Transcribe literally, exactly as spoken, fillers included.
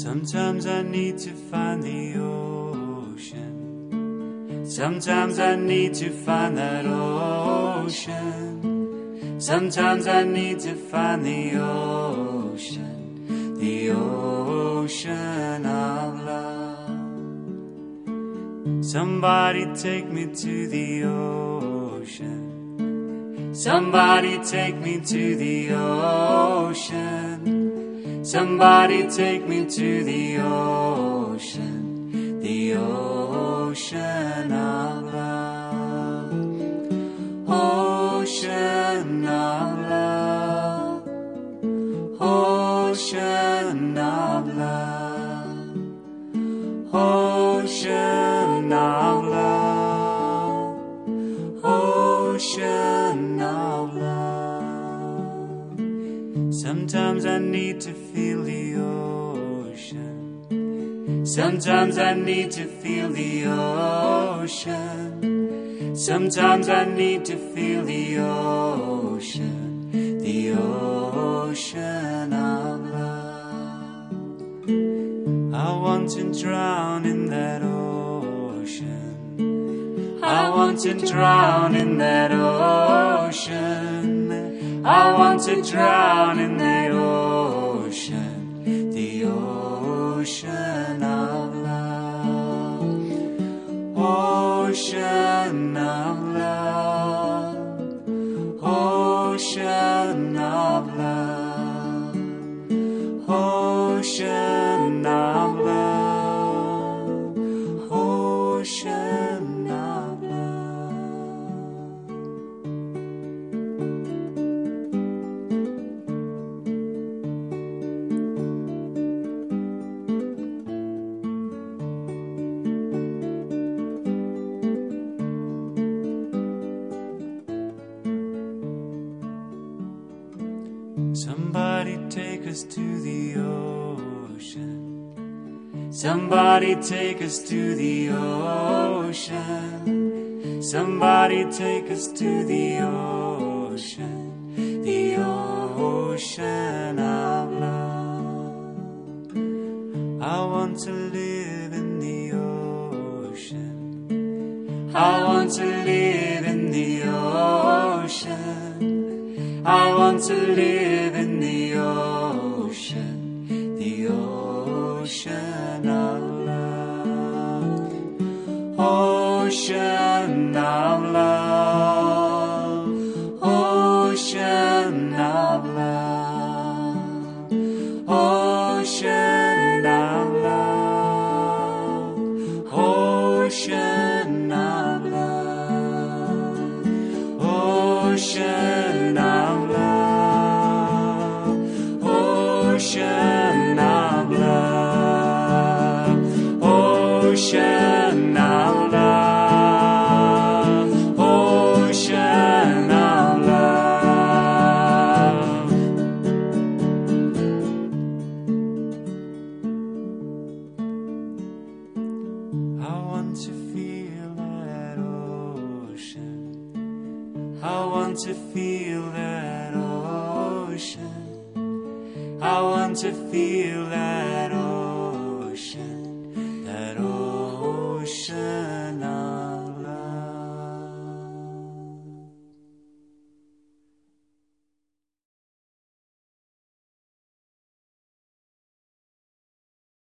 Sometimes I need to find the ocean. Sometimes I need to find that ocean. Sometimes I need to find the ocean, the ocean of love. Somebody take me to the ocean. Somebody take me to the ocean. Somebody take me to the ocean, the ocean of love. Ocean of love. Ocean of love. Ocean of love. Ocean of love. Sometimes I need to feel the ocean. Sometimes I need to feel the ocean. Sometimes I need to feel the ocean, the ocean of love. I want to drown in that ocean. I want to drown in that ocean. I want to drown in that ocean, the ocean of love. Ocean of love. Ocean of love. Ocean of love. Ocean of love. Somebody take us to the ocean. Somebody take us to the ocean. Somebody take us to the ocean, the ocean of love. I want to live in the ocean. I want to live in the ocean. I want to live in the ocean, the ocean of love. Ocean of love. Ocean of love. Ocean of love. Ocean of love. Ocean of love. Ocean of love. Ocean of love. Ocean of love. I want to feel that ocean. I want to feel that ocean. I want to feel that ocean, that ocean of